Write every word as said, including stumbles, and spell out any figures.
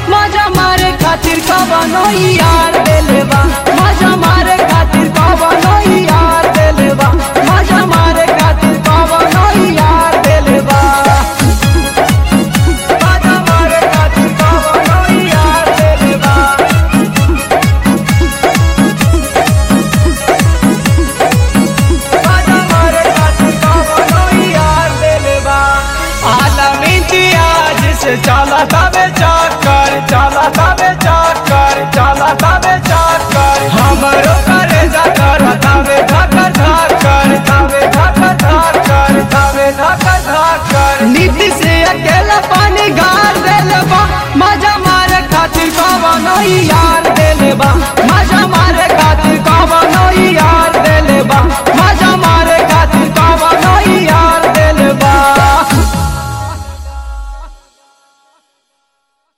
मजा मारे खातिर कवनो यार देले बा मजा मारे खातिर कवनो यार देले बा मजा मारे खातिर कवनो यार देले बा मजा मारे खातिर कवनो यार देले बा मजा मारे खातिर कवनो यार देले बा आलमी जिया जिसे चला तबे चक्कर चला तबे चक्कर चला तबे